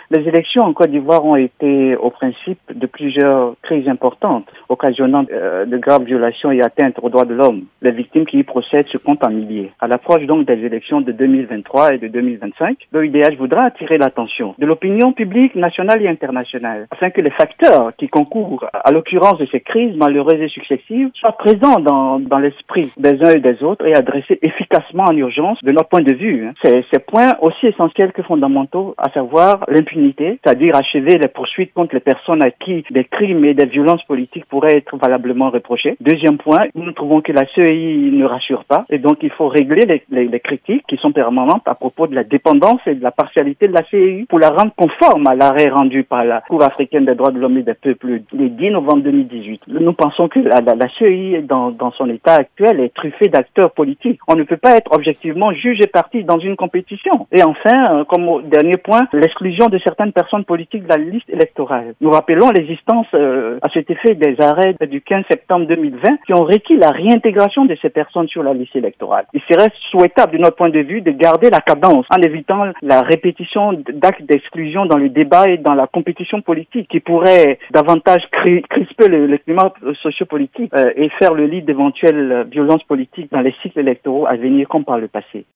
Les élections en Côte d'Ivoire ont été au principe de plusieurs crises importantes, occasionnant de graves violations et atteintes aux droits de l'homme. Les victimes qui y procèdent se comptent en milliers. À l'approche donc des élections de 2023 et de 2025, l'OIDH voudra attirer l'attention de l'opinion publique nationale et internationale afin que les facteurs qui concourent à l'occurrence de ces crises malheureuses et successives soient présents dans l'esprit des uns et des autres et adressés efficacement en urgence de notre point de vue. Ces points aussi essentiels que fondamentaux, à savoir l'impunité, c'est-à-dire achever les poursuites contre les personnes à qui des crimes et des violences politiques pourraient être valablement reprochés. Deuxième point, nous trouvons que la CEI ne rassure pas et donc il faut régler les critiques qui sont permanentes à propos de la dépendance et de la partialité de la CEI pour la rendre conforme à l'arrêt rendu par la Cour africaine des droits de l'homme et des peuples le 10 novembre 2018. Nous pensons que la CEI dans son état actuel est truffée d'acteurs politiques. On ne peut pas être objectivement juge et partie dans une compétition. Et enfin, comme au dernier point, l'exclusion de certaines personnes politiques de la liste électorale. Nous rappelons l'existence à cet effet des arrêts du 15 septembre 2020 qui ont requis la réintégration de ces personnes sur la liste électorale. Il serait souhaitable de notre point de vue de garder la cadence en évitant la répétition d'actes d'exclusion dans le débat et dans la compétition politique qui pourrait davantage crisper le climat sociopolitique et faire le lit d'éventuelles violences politiques dans les cycles électoraux à venir comme par le passé.